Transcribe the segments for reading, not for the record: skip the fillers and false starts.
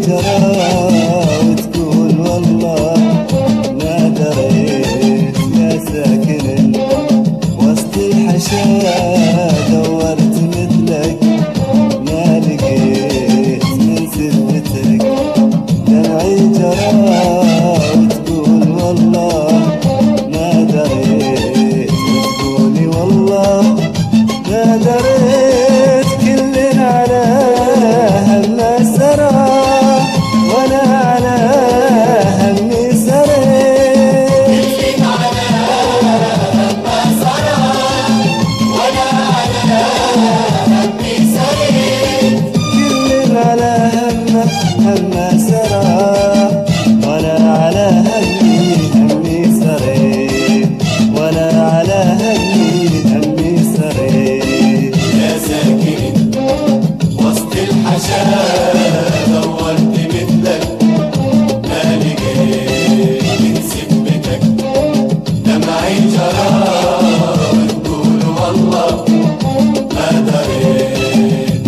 جرى وتقول والله ما دريت يا ساكن وسط الحشا دورت مثلك ما لقيت من سلفتك دمعي جرى وتقول والله ما دريت وتقولي والله ما دريت كل على هم سرى وانا على همي سريت كل على هم سرى وانا على همي سريت كل على هم سرى وانا على همي سريت وانا على همي سريت يا ساكن وسط الحشا دورت مثلك ما لقيت من سبتك دمعي جرى وتقول والله ما دريت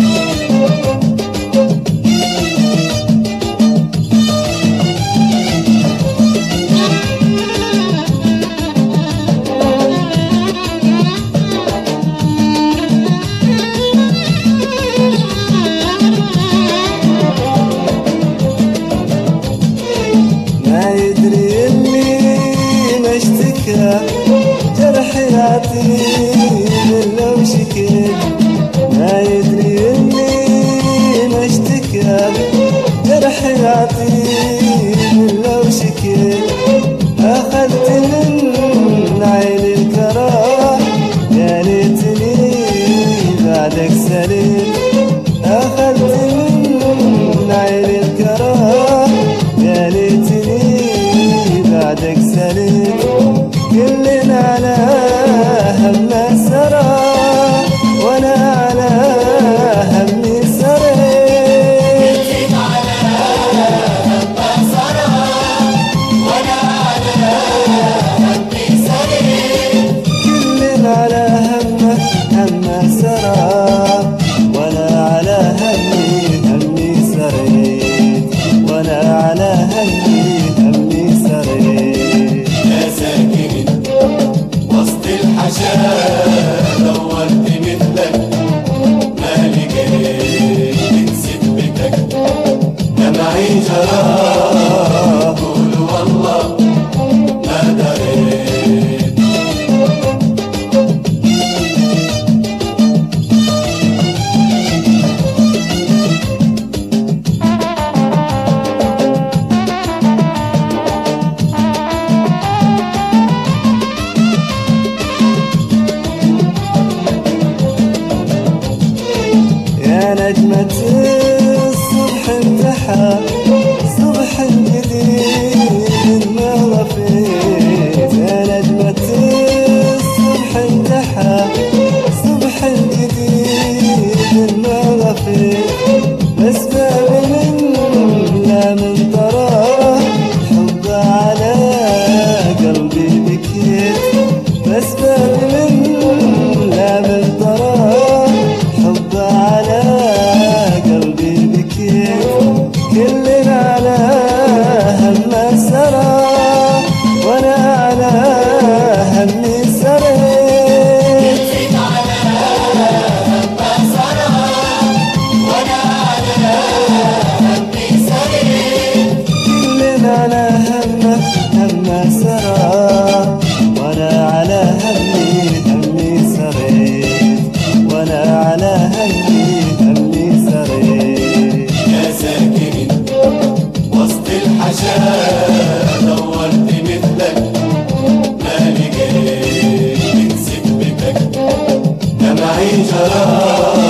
ما يدري اللي ما اشتكى جرحي العتيب لو شكيت ما يدري اللي ما اشتكى جرحي العتيب لو شكيت أخذت من عين الكراه يا ليتني بعدك سليت أخذت من عين الكراه يا ليتني بعدك سليت كلنا على هم سرى وانا على همي سريت كل على هم سرى وانا على همي سريت كلنا على هم سرى وانا على همي سريت وانا على همي سريت يا ساكن وسط الحشا دورت مثلك ما لقيت من سبتك دمعي جرى وتقول والله ما دريت يا نجمة الصبح انتحى صبح جديد ما غفيت يا نجمة الصبح انتحى صبح جديد ما غفيت بس بابي من لا من طراه حب على قلبي بكيت بس بابي من لا من طراه حب على قلبي بكيت كلنا على هم سرى وانا على همي سريت كل على هم سرى وانا على همي سريت كلنا على هم سرى وانا على همي سريت وانا على همي سريت يا ساكن وسط الحشا دورت مثلك ما لقيت من سبتك دمعي جرى